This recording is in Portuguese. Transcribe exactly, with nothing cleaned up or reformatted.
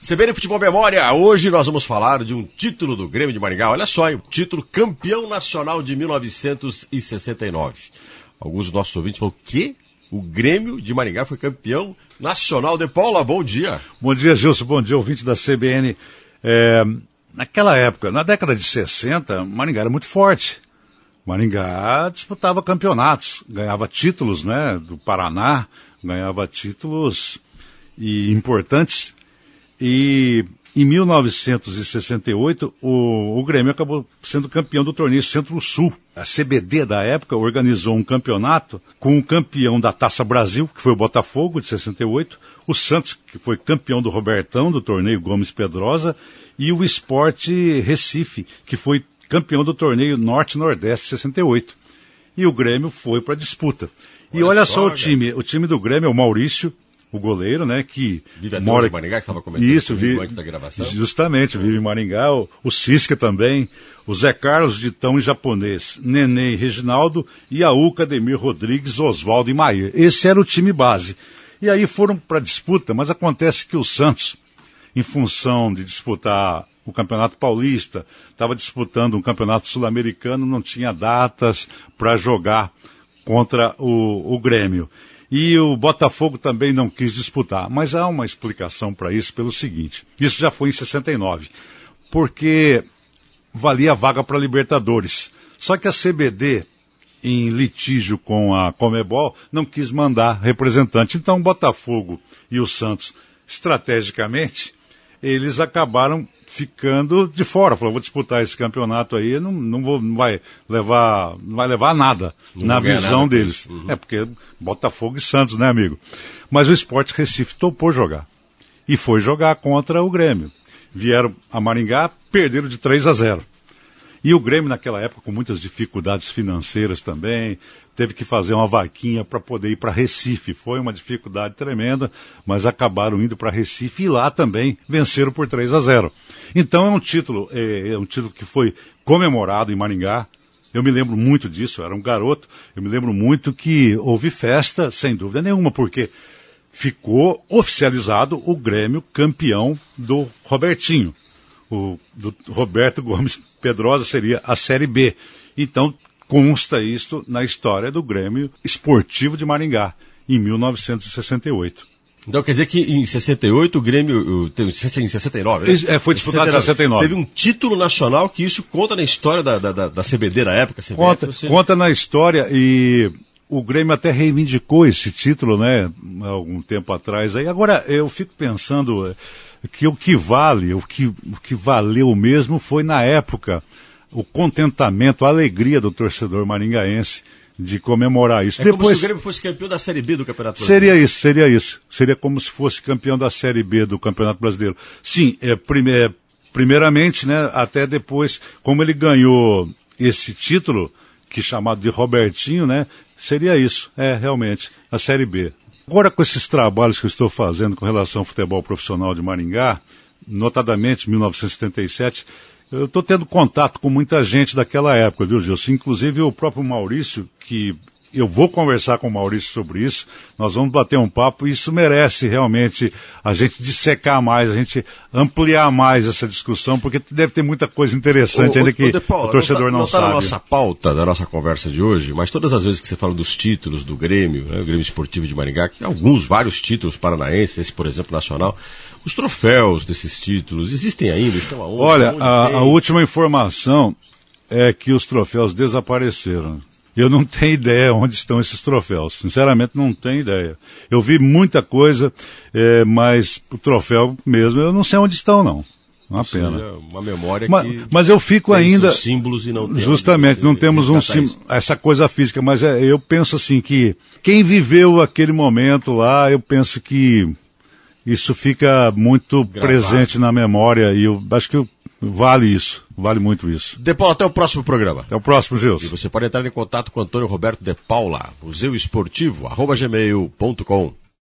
C B N Futebol Memória, hoje nós vamos falar de um título do Grêmio de Maringá. Olha só, o título campeão nacional de mil novecentos e sessenta e nove. Alguns dos nossos ouvintes falaram, o quê? O Grêmio de Maringá foi campeão nacional. De Paula, bom dia. Bom dia, Gilson, bom dia, ouvinte da C B N. É, naquela época, na década de sessenta, Maringá era muito forte. Maringá disputava campeonatos, ganhava títulos, né, do Paraná, ganhava títulos e importantes. E em mil novecentos e sessenta e oito, o, o Grêmio acabou sendo campeão do torneio Centro-Sul. A C B D da época organizou um campeonato com o campeão da Taça Brasil, que foi o Botafogo, de sessenta e oito, o Santos, que foi campeão do Robertão, do torneio Gomes Pedrosa, e o Sport Recife, que foi campeão do torneio Norte-Nordeste, de sessenta e oito. E o Grêmio foi para a disputa. E olha, olha só o time, o time do Grêmio é o Maurício, o goleiro, né, que vive mora em Maringá, que estava comentando isso, vive, antes da gravação. Justamente, vive em Maringá, o, o Cisca também, o Zé Carlos de Tão em japonês, Nenê e Reginaldo, e a Uca, Ademir Rodrigues, Oswaldo e Maír. Esse era o time base. E aí foram para a disputa, mas acontece que o Santos, em função de disputar o Campeonato Paulista, estava disputando um Campeonato Sul-Americano, não tinha datas para jogar contra o, o Grêmio. E o Botafogo também não quis disputar. Mas há uma explicação para isso pelo seguinte. Isso já foi em sessenta e nove. Porque valia a vaga para Libertadores. Só que a C B D, em litígio com a Conmebol, não quis mandar representante. Então o Botafogo e o Santos, estrategicamente, eles acabaram ficando de fora. Falou, vou disputar esse campeonato aí, não, não, vou, não, vai, levar, não vai levar nada não na visão nada deles. Uhum. É porque Botafogo e Santos, né, amigo? Mas o Sport Recife topou jogar. E foi jogar contra o Grêmio. Vieram a Maringá, perderam de três a zero. E o Grêmio, naquela época, com muitas dificuldades financeiras também, teve que fazer uma vaquinha para poder ir para Recife. Foi uma dificuldade tremenda, mas acabaram indo para Recife e lá também venceram por três a zero. Então é um título, é, é um título que foi comemorado em Maringá. Eu me lembro muito disso, eu era um garoto, eu me lembro muito que houve festa, sem dúvida nenhuma, porque ficou oficializado o Grêmio campeão do Robertinho. O do Roberto Gomes Pedrosa seria a Série B. Então, consta isso na história do Grêmio Esportivo de Maringá, em mil novecentos e sessenta e oito. Então quer dizer que em sessenta e oito o Grêmio, em sessenta e nove, né? É, foi disputado em sessenta e nove. Teve um título nacional que isso conta na história da, da, da C B D na época. C B F, conta, seja... conta na história e o Grêmio até reivindicou esse título, né, há algum tempo atrás. Aí, agora eu fico pensando que o que vale, o que, o que valeu mesmo foi na época o contentamento, a alegria do torcedor maringaense de comemorar isso. É Depois, como se o Grêmio fosse campeão da Série B do Campeonato Brasileiro. Seria isso, seria isso. Seria como se fosse campeão da Série B do Campeonato Brasileiro. Sim, é, prime, é, primeiramente, né, até depois, como ele ganhou esse título, que é chamado de Robertinho, né, seria isso, é, realmente, a Série B. Agora, com esses trabalhos que eu estou fazendo com relação ao futebol profissional de Maringá, notadamente mil novecentos e setenta e sete, eu estou tendo contato com muita gente daquela época, viu, Gilson? Inclusive o próprio Maurício, que eu vou conversar com o Maurício sobre isso, nós vamos bater um papo e isso merece realmente a gente dissecar mais, a gente ampliar mais essa discussão, porque deve ter muita coisa interessante o, ainda o, que o, Paula, o torcedor não, não, não sabe. Não está na nossa pauta da nossa conversa de hoje, mas todas as vezes que você fala dos títulos do Grêmio, né, o Grêmio Esportivo de Maringá, que alguns, vários títulos paranaenses, esse por exemplo nacional, os troféus desses títulos existem ainda, estão aonde? Olha, aonde a, a última informação é que os troféus desapareceram. Eu não tenho ideia onde estão esses troféus. Sinceramente, não tenho ideia. Eu vi muita coisa, é, mas o troféu mesmo, eu não sei onde estão, não. Uma pena. Seja, uma memória mas, que mas eu fico ainda... símbolos e não tem justamente, não temos um sim, essa coisa física, mas é, eu penso assim que quem viveu aquele momento lá, eu penso que isso fica muito gravado, presente na memória e eu acho que vale isso, vale muito isso. De Paula, até o próximo programa. Até o próximo, Gilson. E você pode entrar em contato com o Antônio Roberto de Paula, museu esportivo, arroba gmail ponto com.